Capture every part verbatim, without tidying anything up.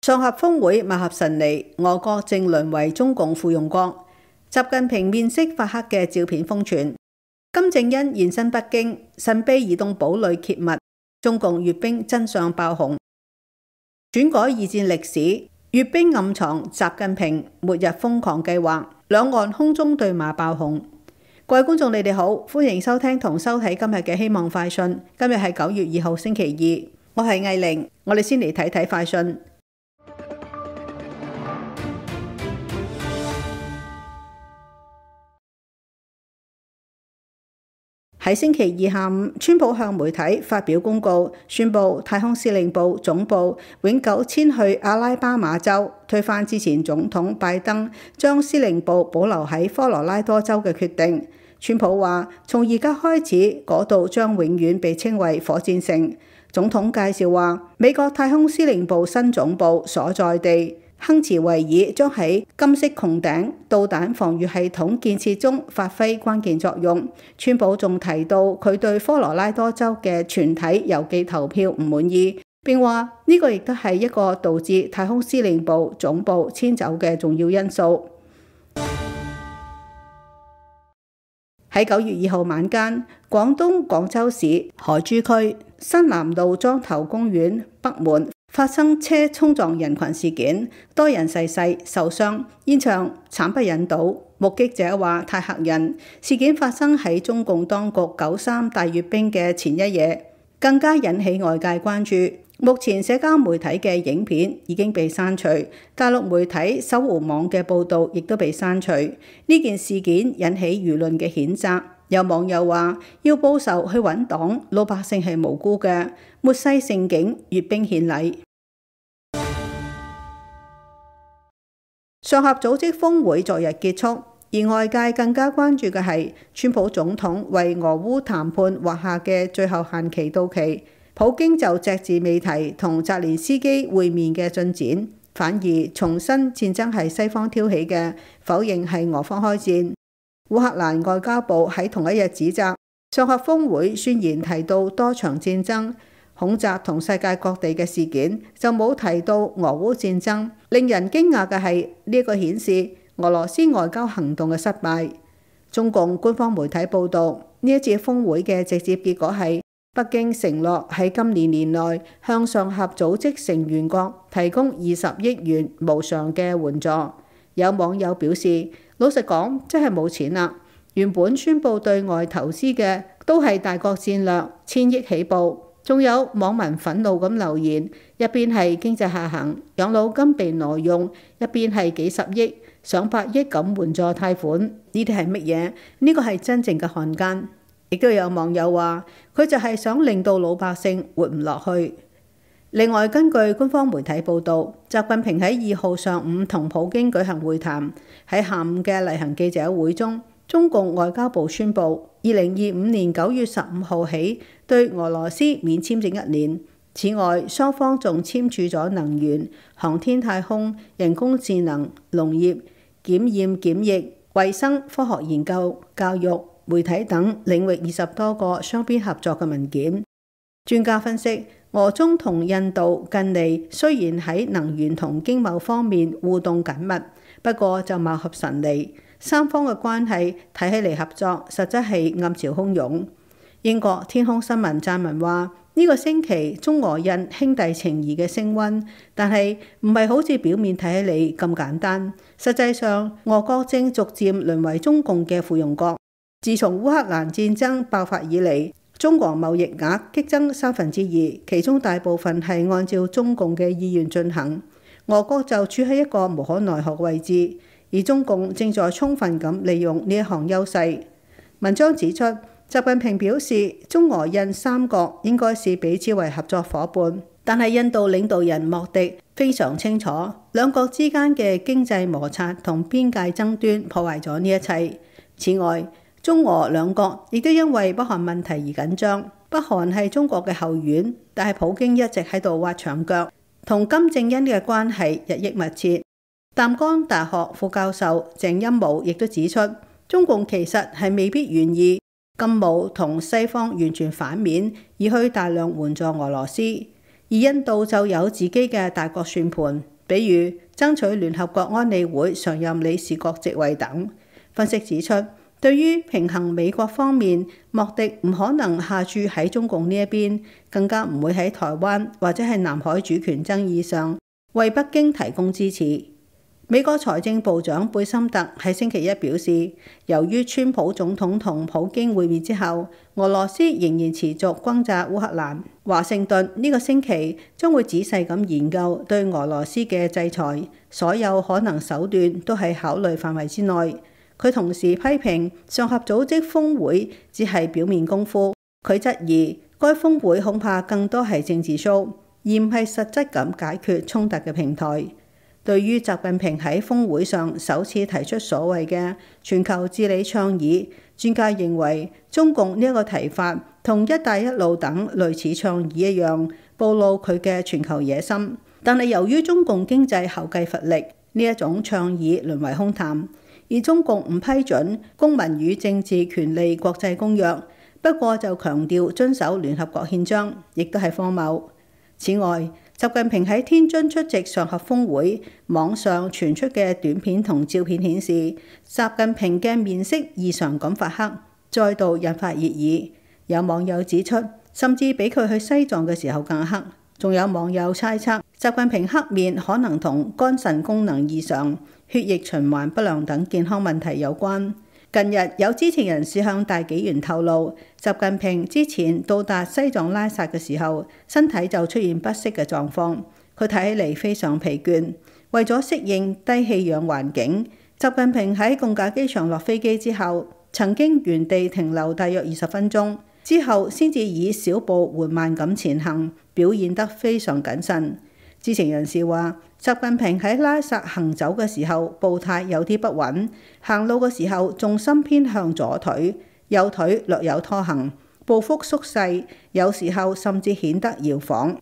上合峰會貌合神離，俄國正淪為中共附庸國。習近平面色發黑嘅照片瘋傳。金正恩現身北京，神秘移動堡壘揭密，中共閱兵真相爆紅。轉改二戰歷史，閱兵暗藏習近平末日瘋狂計劃，兩岸空中對罵爆紅。各位觀眾，你哋好，歡迎收聽同收睇今日嘅希望快訊。今日係九月二號星期二，我係藝玲，我哋先嚟睇睇快訊。喺星期二下午，川普向媒體發表公告，宣布太空司令部總部永久遷去阿拉巴馬州，推翻之前總統拜登將司令部保留喺科羅拉多州嘅決定。川普話：從而家開始，嗰度將永遠被稱為火箭城。總統介紹話，美國太空司令部新總部所在地亨茨維爾將喺金色穹頂導彈防禦系統建設中發揮關鍵作用。川普仲提到佢對科羅拉多州嘅全體郵寄投票唔滿意，並話呢個亦都係一個導致太空司令部總部遷走嘅重要因素。喺九月二號晚間，廣東廣州市海珠區新南路莊頭公園北門發生車衝撞人群事件，多人逝世受傷，現場慘不忍睹。目擊者話太嚇人。事件發生喺中共當局九三大閱兵嘅前一夜，更加引起外界關注。目前社交媒體嘅影片已經被刪除，大陸媒體搜狐網嘅報導亦都被刪除。呢件事件引起輿論嘅譴責，有網友話要報仇去揾黨，老百姓係無辜嘅，末世盛景，閱兵獻禮。上合組織峰會昨日結束，而外界更加關注嘅係川普總統為俄烏談判畫下嘅最後限期到期。普京就隻字未提同澤連斯基會面嘅進展，反而重申戰爭係西方挑起嘅，否認係俄方開戰。烏克蘭外交部喺同一日指責上合峰會宣言提到多場戰爭、恐襲同世界各地嘅事件，就冇提到俄烏戰爭。令人驚訝嘅係呢一個顯示俄羅斯外交行動嘅失敗。中共官方媒體報導，呢一次峰會嘅直接結果係北京承諾喺今年年內向上合組織成員國提供二十億元無償嘅援助。有網友表示，老實講，真係冇錢啦。原本宣布對外投資嘅都係大國戰略，千億起步。仲有網民憤怒咁留言，一邊係經濟下行，養老金被挪用，一邊係幾十億、上百億咁援助貸款，呢啲係乜嘢？呢個係真正嘅漢奸。亦都有網友話，佢就係想令到老百姓活唔落去。另外，根據官方媒體報導，習近平喺二號上午同普京舉行會談。喺下午嘅例行記者會中，中共外交部宣布，二零二五年九月十五號起對俄羅斯免簽證一年。此外，雙方仲簽署咗能源、航天太空、人工智能、農業、檢驗檢疫、衛生、科學研究、教育、媒體等領域二十多個雙邊合作嘅文件。專家分析，俄中同印度近嚟雖然喺能源同經貿方面互動緊密，不過就貌合神離，三方嘅關係睇起嚟合作，實質係暗潮洶湧。英國天空新聞撰文話，呢個星期中俄印兄弟情誼嘅升溫，但係唔係好似表面睇起嚟咁簡單。實際上，俄國正逐漸淪為中共嘅附庸國。自從烏克蘭戰爭爆發以嚟，中俄貿易額激增三分之二，其中大部分係按照中共嘅意願進行。俄國就處喺一個無可奈何嘅位置，而中共正在充分咁利用呢一項優勢。文章指出，習近平表示，中俄印三國應該視彼此為合作伙伴，但係印度領導人莫迪非常清楚，兩國之間嘅經濟摩擦同邊界爭端破壞咗呢一切。此外，中俄兩國亦都因為北韓問題而緊張。北韓係中國嘅後院，但係普京一直喺度挖牆腳，同金正恩嘅關係日益密切。淡江大學副教授鄭欽武亦都指出，中共其實係未必願意金武同西方完全反面，而去大量援助俄羅斯。而印度就有自己嘅大國算盤， 比如爭取聯合國安理會常任理事國席位等。分析指出，對於平衡美國方面，莫迪唔可能下注喺中共呢一邊，更加唔會喺台灣或者係南海主權爭議上為北京提供支持。美國財政部長貝森特喺星期一表示，由於川普總統同普京會面之後，俄羅斯仍然持續轟炸烏克蘭。華盛頓呢個星期將會仔細咁研究對俄羅斯嘅制裁，所有可能手段都係考慮範圍之內。佢同時批評上合組織峰會只係表面功夫，佢質疑該峰會恐怕更多係政治 show， 而唔係實質咁解決衝突嘅平台。對於習近平喺峰會上首次提出所謂嘅全球治理倡議，專家認為中共呢一個提法同一帶一路等類似倡議一樣，暴露佢嘅全球野心。但係由於中共經濟後繼乏力，呢一種倡議淪為空談。而中共唔批准《公民與政治權利國際公約》，不過就強調遵守聯合國憲章，亦都係荒謬。此外，習近平喺天津出席上合峰會，網上傳出嘅短片同照片顯示，習近平嘅面色異常咁發黑，再度引發熱議。有網友指出，甚至比佢去西藏嘅時候更黑。仲有網友猜測，習近平黑面可能同肝腎功能異常、血液循環不良等健康問題有關。近日有知情人士向大紀元透露，習近平之前到達西藏拉薩嘅時候，身體就出現不適嘅狀況，佢睇起嚟非常疲倦。為咗適應低氣氧環境，習近平喺貢嘎機場落飛機之後，曾經原地停留大約二十分鐘，之後先至以小步緩慢咁前行，表現得非常謹慎。知情人士話，習近平喺拉薩行走嘅時候步態有啲不穩，行路嘅時候重心偏向左腿，右腿略有拖行，步幅縮細，有時候甚至顯得搖晃。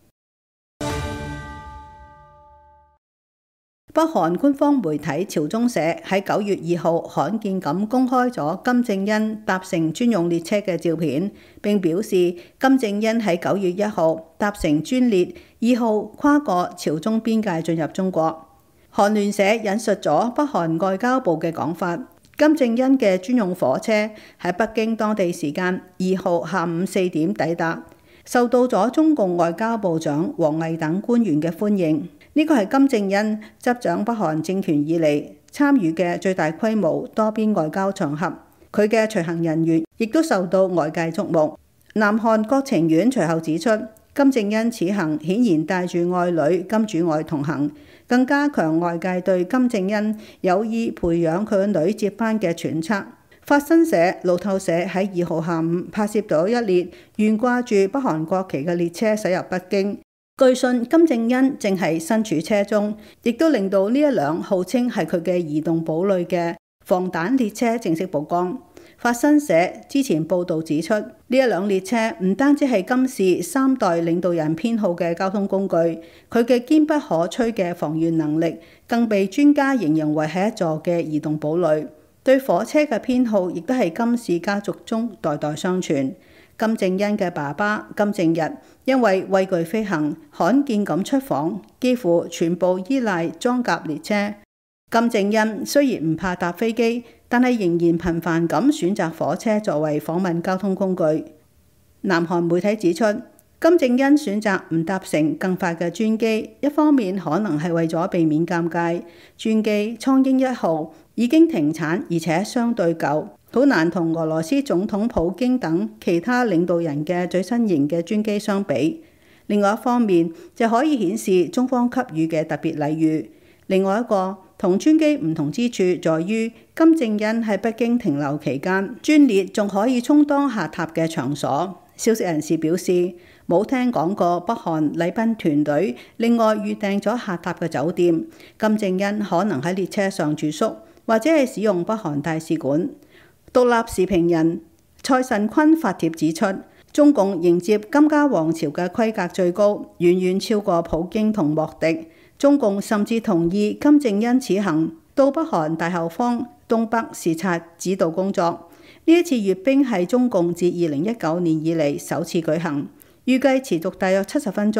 北韓官方媒體朝中社喺九月二號罕見咁公開咗金正恩搭乘專用列車嘅照片，並表示金正恩喺九月一號搭乘專列二號跨過朝中邊界進入中國。韓聯社引述咗北韓外交部嘅講法，金正恩嘅專用火車喺北京當地時間二號下午四點抵達，受到咗中共外交部長王毅等官員嘅歡迎。呢個係金正恩執掌北韓政權以嚟參與嘅最大規模多邊外交場合，佢嘅隨行人員亦都受到外界矚目。南韓國情院隨後指出，金正恩此行顯然帶住愛女金主愛同行，更加強外界對金正恩有意培養佢嘅女接班嘅揣測。法新社、路透社喺二號下午拍攝到一列懸掛住北韓國旗嘅列車駛入北京。據信金正恩正係身處車中，亦都令到呢一輛號稱係佢嘅移動堡壘嘅防彈列車正式曝光。法新社之前報導指出，呢一輛列車唔單止係金氏三代領導人編號嘅交通工具，佢嘅堅不可摧嘅防禦能力，更被專家形容為係一座嘅移動堡壘。對火車嘅編號亦都係金氏家族中代代相傳。金正恩嘅爸爸金正日因為畏懼飛行，罕見咁出訪，幾乎全部依賴裝甲列車。金正恩雖然唔怕搭飛機，但係仍然頻繁咁選擇火車作為訪問交通工具。南韓媒體指出，金正恩選擇唔搭乘更快嘅專機，一方面可能係為咗避免尷尬，專機蒼鷹一號已經停產，而且相對舊，好難同俄羅斯總統普京等其他領導人嘅最新型嘅專機相比。另外一方面就可以顯示中方給予嘅特別禮遇。另外一個同專機唔同之處在於，金正恩喺北京停留期間，專列仲可以充當下榻嘅場所。消息人士表示，冇聽講過北韓禮賓團隊另外預訂咗下榻嘅酒店，金正恩可能喺列車上住宿，或者係使用北韓大使館。獨立時評人蔡慎坤發帖指出，中共迎接金家王朝嘅規格最高，遠遠超過普京同莫迪。中共甚至同意金正恩此行到北韓大後方東北視察指導工作。呢一次閱兵係中共自二零一九年以嚟首次舉行，預計持續大約七十分鐘。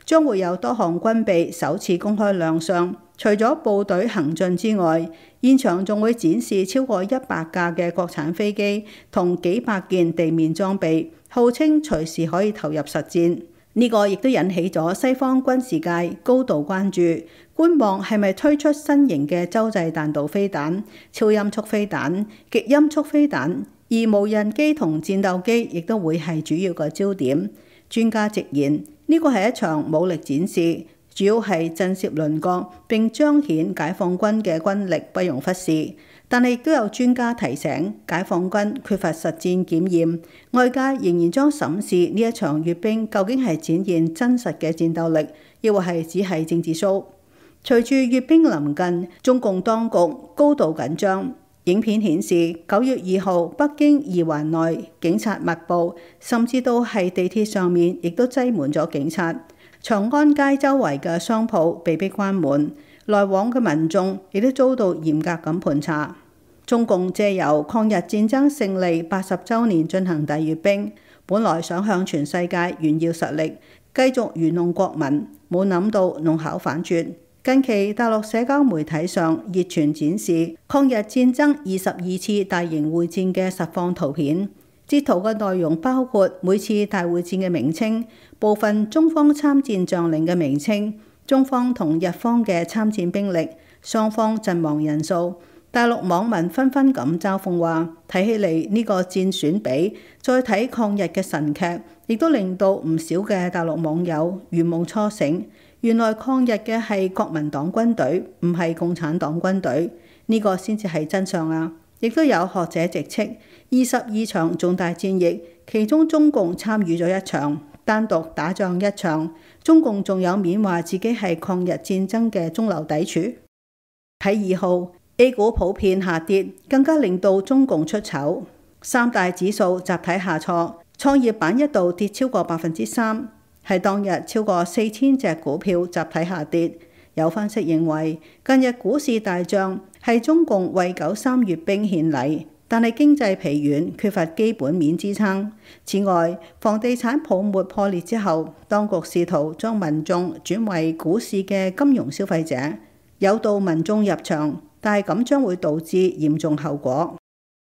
將會有多項軍備首次公開亮相。除咗部隊行進之外，現場仲會展示超過一百架嘅國產飛機同幾百件地面裝備，號稱隨時可以投入實戰。呢個亦都引起咗西方軍事界高度關注，觀望係咪推出新型嘅洲際彈道飛彈、超音速飛彈、極音速飛彈，而無人機同戰鬥機亦都會係主要嘅焦點。專家直言，呢個係一場武力展示，主要係震懾鄰國並彰顯解放軍嘅軍力，不容忽視。但係亦都有專家提醒，解放軍缺乏實戰檢驗，外界仍然將審視呢一場閱兵究竟係展現真實嘅戰鬥力，抑或係只係政治 show。隨住閱兵臨近，中共當局高度緊張。影片顯示，九月二號北京二環內警察密布，甚至到係地鐵上面亦都擠滿咗警察。長安街周圍嘅商鋪被迫關門，來往嘅民眾亦都遭到嚴格咁盤查。中共借由抗日戰爭勝利八十週年進行大閱兵，本來想向全世界炫耀實力，繼續愚弄國民，冇諗到弄巧反拙。近期大陸社交媒體上熱傳展示抗日戰爭二十二次大型會戰嘅實況圖片，截圖嘅內容包括每次大會戰嘅名稱、部分中方參戰將領嘅名稱、中方同日方嘅參戰兵力、雙方陣亡人數。大陸網民紛紛咁嘲諷話，睇起嚟呢個戰損比，再睇抗日嘅神劇，亦都令到唔少嘅大陸網友如夢初醒。原來抗日嘅係國民黨軍隊，唔係共產黨軍隊，呢個先至係真相啊！亦都有學者直斥，二十二場重大戰役，其中中共參與咗一場，單獨打仗一場，中共仲有面話自己係抗日戰爭嘅中流砥柱？喺二號 A 股普遍下跌，更加令到中共出醜，三大指數集體下挫，創業板一度跌超過百分之三。係當日超過四千隻股票集體下跌。有分析認為，近日股市大漲係中共為九三閱兵獻禮，但係經濟疲軟，缺乏基本面支撐。此外，房地產泡沫破裂之後，當局試圖將民眾轉為股市嘅金融消費者，誘導民眾入場，但係咁將會導致嚴重後果。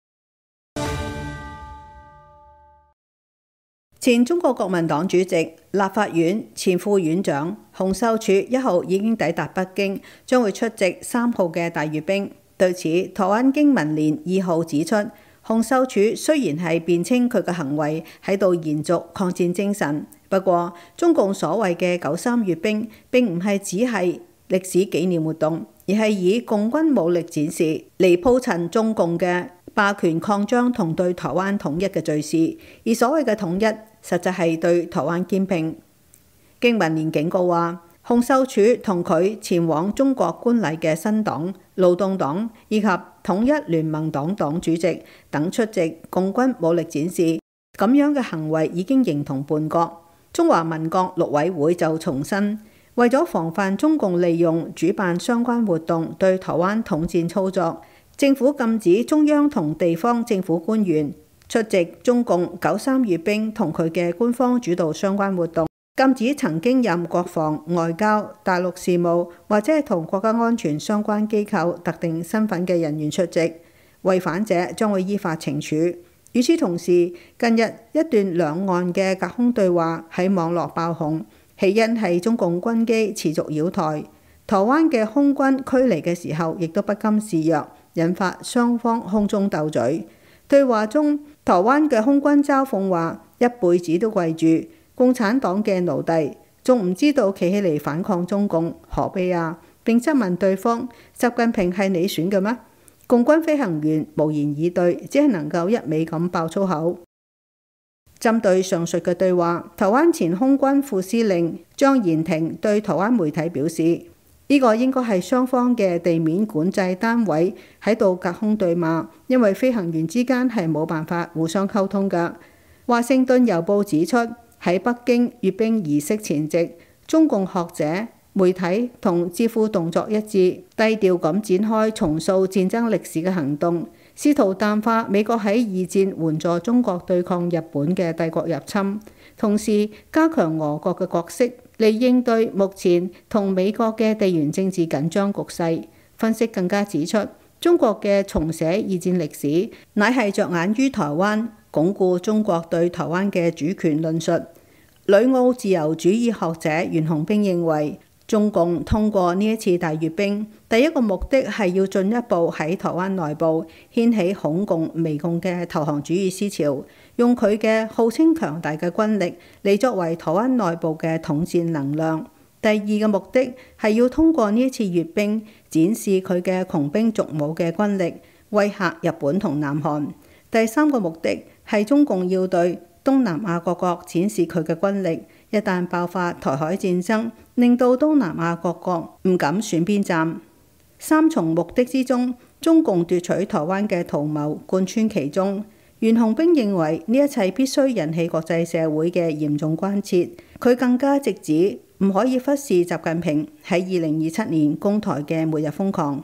前中國國民黨主席、立法院前副院長洪秀柱一號已經抵達北京，將會出席三號嘅大閱兵。對此，台灣經民聯二號指出，洪秀柱雖然係辯稱佢嘅行為喺度延續抗戰精神，不過中共所謂嘅九三閱兵並唔係只係歷史紀念活動，而係以共軍武力展示嚟鋪陳中共嘅霸權擴張同對台灣統一嘅敘事，而所謂嘅統一，實際係對台灣兼併。經民聯警告話，洪秀柱同佢前往中國觀禮嘅新黨、勞動黨以及統一聯盟黨黨主席等出席共軍武力展示，咁樣嘅行為已經形同叛國。中華民國陸委會就重申，為咗防範中共利用主辦相關活動對台灣統戰操作，政府禁止中央同地方政府官員出席中共九三閱兵同佢嘅官方主導相關活動，禁止曾經任國防、外交、大陸事務或者係同國家安全相關機構特定身份嘅人員出席，違反者將會依法懲處。與此同時，近日一段兩岸嘅隔空對話喺網絡爆紅，起因係中共軍機持續擾台，台灣嘅空軍驅離嘅時候亦都不甘示弱，引發雙方空中鬥嘴。對話中，台灣嘅空軍嘲諷話：一輩子都跪住共產黨嘅奴隸，仲唔知道企起嚟反抗中共，何必啊？並質問對方：習近平係你選嘅咩？共軍飛行員無言以對，只係能夠一味咁爆粗口。針對上述嘅對話，台灣前空軍副司令張延廷對台灣媒體表示：呢個應該係雙方嘅地面管制單位喺度隔空對罵，因為飛行員之間係冇辦法互相溝通㗎。華盛頓郵報指出，喺北京閱兵儀式前夕，中共學者、媒體同智庫動作一致，低調咁展開重塑戰爭歷史嘅行動，試圖淡化美國喺二戰援助中國對抗日本嘅帝國入侵，同時加強俄國嘅角色， 嚟應對目前同美國嘅地緣政治緊張局勢。分析更加指出，中國嘅重寫二戰歷史，乃係着眼於台灣，鞏固中國對台灣嘅主權論述。旅澳自由主義學者袁弘彬認為，中共通過呢一次大閱兵，第一個目的係要進一步喺台灣內部掀起恐共、媚共嘅投降主義思潮，用佢嘅號稱強大嘅軍力嚟作為台灣內部嘅統戰能量。第二個目的係要通過呢一次閱兵，展示佢嘅窮兵黷武嘅軍力，威嚇日本同南韓。第三個目的係中共要對東南亞各國展示佢嘅軍力，一旦爆發台海戰爭，令到東南亞各國唔敢選邊站。三重目的之中，中共奪取台灣嘅圖謀貫穿其中。袁弘彬認為呢一切必須引起國際社會嘅嚴重關切。佢更加直指唔可以忽視習近平喺二零二七年攻台嘅末日瘋狂。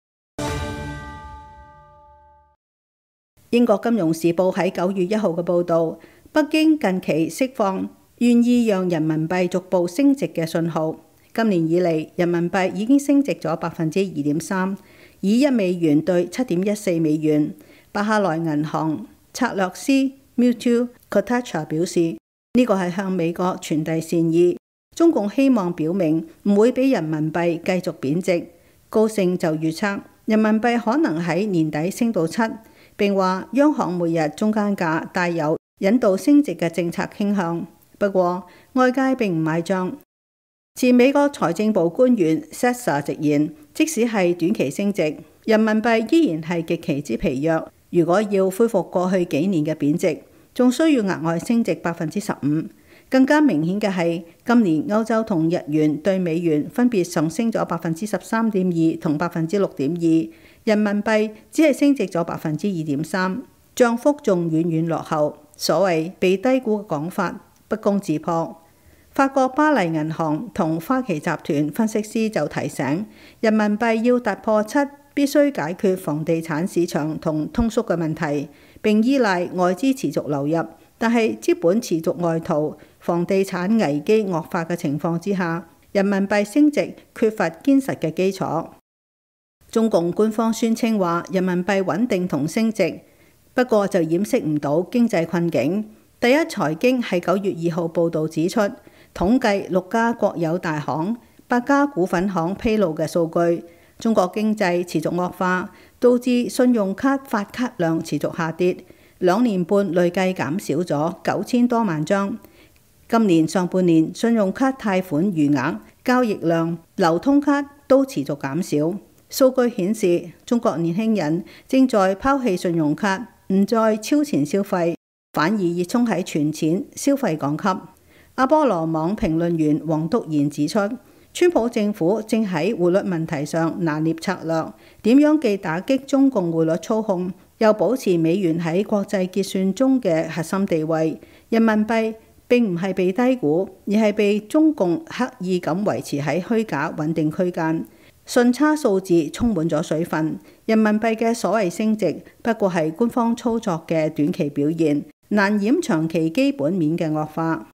英國金融時報喺九月一號嘅報導，北京近期釋放願意讓人民幣逐步升值嘅信號。今年以嚟，人民幣已經升值咗百分之二點三，以一美元兌七點一四美元。巴哈萊銀行策略師 Muthu Kotacha 表示，呢個係向美國傳遞善意。中共希望表明唔會俾人民幣繼續貶值。高盛就預測人民幣可能喺年底升到七，並話央行每日中間價帶有引導升值嘅政策傾向。不過外界並唔買帳。前美國財政部官員 Sessa 直言，即使係短期升值，人民幣依然係極其之疲弱。如果要恢復過去幾年嘅貶值，仲需要額外升值百分之十五。更加明顯嘅係，今年歐洲同日元對美元分別上升咗百分之十三點二同百分之六點二，人民幣只係升值咗百分之二點三，漲幅仲遠遠落後。所謂被低估嘅講法不攻自破。法國巴黎銀行同花旗集團分析師就提醒，人民幣要突破七，必須解決房地產市場同通縮嘅問題，並依賴外資持續流入。但係資本持續外逃、房地產危機惡化嘅情況之下，人民幣升值缺乏堅實嘅基礎。中共官方宣稱話人民幣穩定同升值，不過就掩飾唔到經濟困境。第一財經喺九月二號報導指出，統計六家國有大行、八家股份行披露嘅數據，中國經濟持續惡化，導致信用卡發卡量持續下跌。兩年半累計減少咗九千多萬張。今年上半年信用卡貸款餘額、交易量、流通卡都持續減少。數據顯示，中國年輕人正在拋棄信用卡，唔再超前消費，反而熱衷喺存錢消費降級。阿波羅網評論員黃篤賢指出，川普政府正喺匯率問題上拿捏策略，點樣既打擊中共匯率操控，又保持美元喺國際結算中嘅核心地位。人民幣並唔係被低估，而係被中共刻意咁維持喺虛假穩定區間。順差數字充滿咗水分，人民幣嘅所謂升值不過係官方操作嘅短期表現，難掩長期基本面嘅惡化。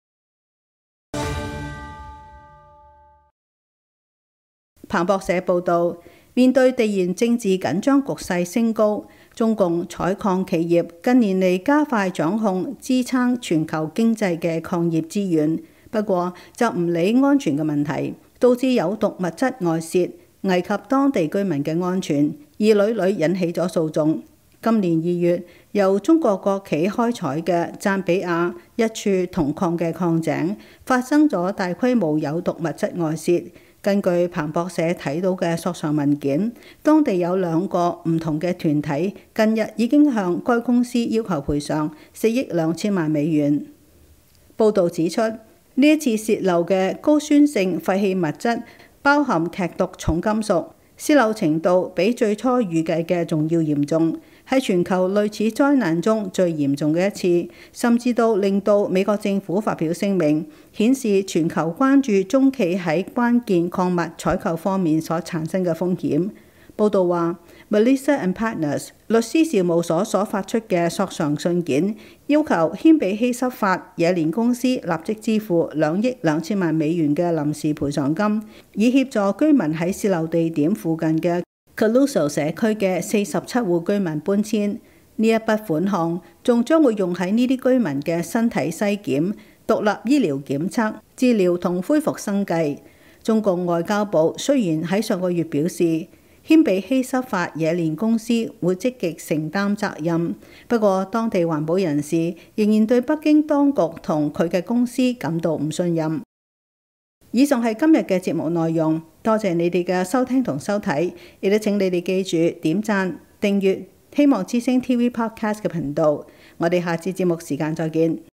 彭博社報導，面對地緣政治緊張局勢升高，中共採礦企業近年嚟加快掌控支撐全球經濟嘅礦業資源，不過就唔理安全嘅問題，導致有毒物質外洩，危及當地居民嘅安全，而屢屢引起咗訴訟。今年二月，由中國國企開採嘅贊比亞一處銅礦嘅礦井發生咗大規模有毒物質外洩。根據彭博社睇到嘅索償文件，當地有兩個唔同嘅團體近日已經向該公司要求賠償四億兩千萬美元。報導指出，呢一次洩漏嘅高酸性廢棄物質包含劇毒重金屬，洩漏程度比最初預計嘅仲要嚴重，係全球類似災難中最嚴重嘅一次，甚至到令到美國政府發表聲明，顯示全球關注中企喺關鍵礦物採購方面所產生嘅風險。 報道話 Melissa and Partners 律師事務所所發出嘅索償信件，要求謙比希執法野連公司立即支付兩億兩千萬美元嘅臨時賠償金，以協助居民喺洩漏地點附近嘅 Caluso 社區嘅四十七戶居民搬遷。呢一筆款項仲將會用喺呢啲居民嘅身體篩檢、獨立醫療檢測、治療同恢復生計。中共外交部雖然喺上個月表示，謙比希執法野連公司會積極承擔責任，不過當地環保人士仍然對北京當局同佢嘅公司感到唔信任。以上係今日嘅節目內容，多謝你哋嘅收聽同收睇，亦都請你哋記住點讚、訂閱希望之聲 T V Podcast 嘅頻道。我哋下次節目時間再見。